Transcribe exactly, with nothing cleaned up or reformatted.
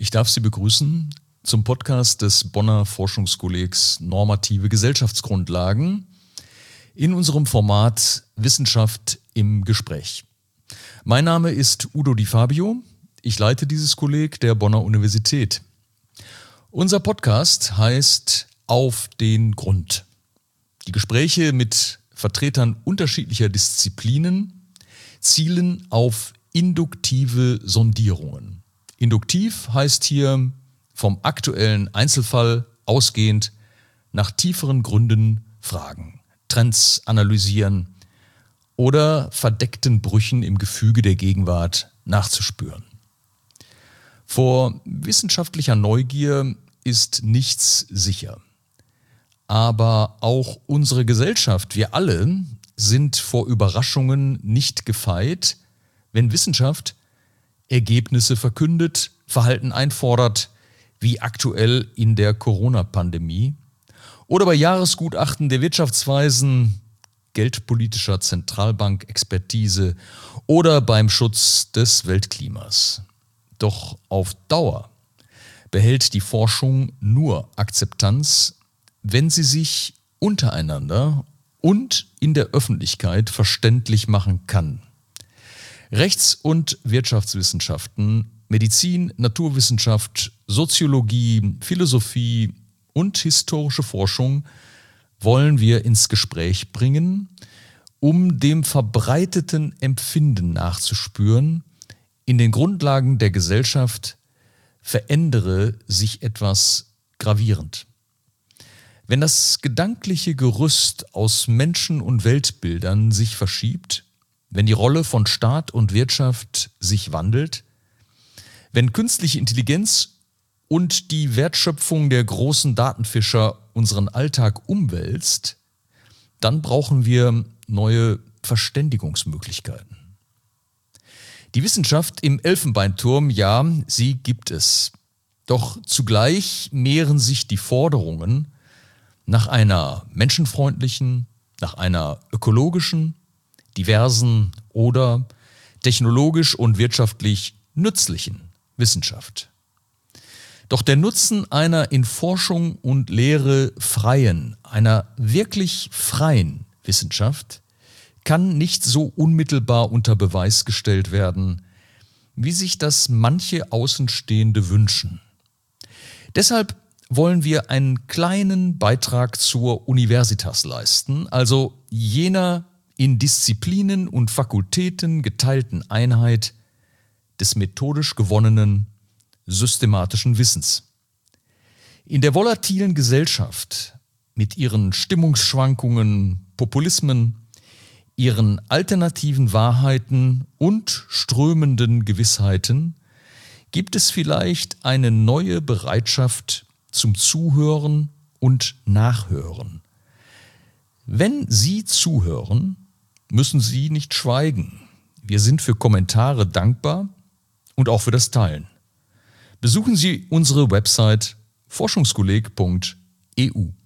Ich darf Sie begrüßen zum Podcast des Bonner Forschungskollegs Normative Gesellschaftsgrundlagen in unserem Format Wissenschaft im Gespräch. Mein Name ist Udo Di Fabio, ich leite dieses Kolleg der Bonner Universität. Unser Podcast heißt Auf den Grund. Die Gespräche mit Vertretern unterschiedlicher Disziplinen zielen auf induktive Sondierungen. Induktiv heißt hier vom aktuellen Einzelfall ausgehend nach tieferen Gründen fragen, Trends analysieren oder verdeckten Brüchen im Gefüge der Gegenwart nachzuspüren. Vor wissenschaftlicher Neugier ist nichts sicher. Aber auch unsere Gesellschaft, wir alle, sind vor Überraschungen nicht gefeit, wenn Wissenschaft Ergebnisse verkündet, Verhalten einfordert, wie aktuell in der Corona-Pandemie oder bei Jahresgutachten der Wirtschaftsweisen, geldpolitischer Zentralbank-Expertise oder beim Schutz des Weltklimas. Doch auf Dauer behält die Forschung nur Akzeptanz, wenn sie sich untereinander und in der Öffentlichkeit verständlich machen kann. Rechts- und Wirtschaftswissenschaften, Medizin, Naturwissenschaft, Soziologie, Philosophie und historische Forschung wollen wir ins Gespräch bringen, um dem verbreiteten Empfinden nachzuspüren, in den Grundlagen der Gesellschaft verändere sich etwas gravierend. Wenn das gedankliche Gerüst aus Menschen- und Weltbildern sich verschiebt, wenn die Rolle von Staat und Wirtschaft sich wandelt, wenn künstliche Intelligenz und die Wertschöpfung der großen Datenfischer unseren Alltag umwälzt, dann brauchen wir neue Verständigungsmöglichkeiten. Die Wissenschaft im Elfenbeinturm, ja, sie gibt es. Doch zugleich mehren sich die Forderungen nach einer menschenfreundlichen, nach einer ökologischen, diversen oder technologisch und wirtschaftlich nützlichen Wissenschaft. Doch der Nutzen einer in Forschung und Lehre freien, einer wirklich freien Wissenschaft kann nicht so unmittelbar unter Beweis gestellt werden, wie sich das manche Außenstehende wünschen. Deshalb wollen wir einen kleinen Beitrag zur Universitas leisten, also jener in Disziplinen und Fakultäten geteilten Einheit des methodisch gewonnenen systematischen Wissens. In der volatilen Gesellschaft mit ihren Stimmungsschwankungen, Populismen, ihren alternativen Wahrheiten und strömenden Gewissheiten gibt es vielleicht eine neue Bereitschaft zum Zuhören und Nachhören. Wenn Sie zuhören, müssen Sie nicht schweigen. Wir sind für Kommentare dankbar und auch für das Teilen. Besuchen Sie unsere Website forschungskolleg punkt e u.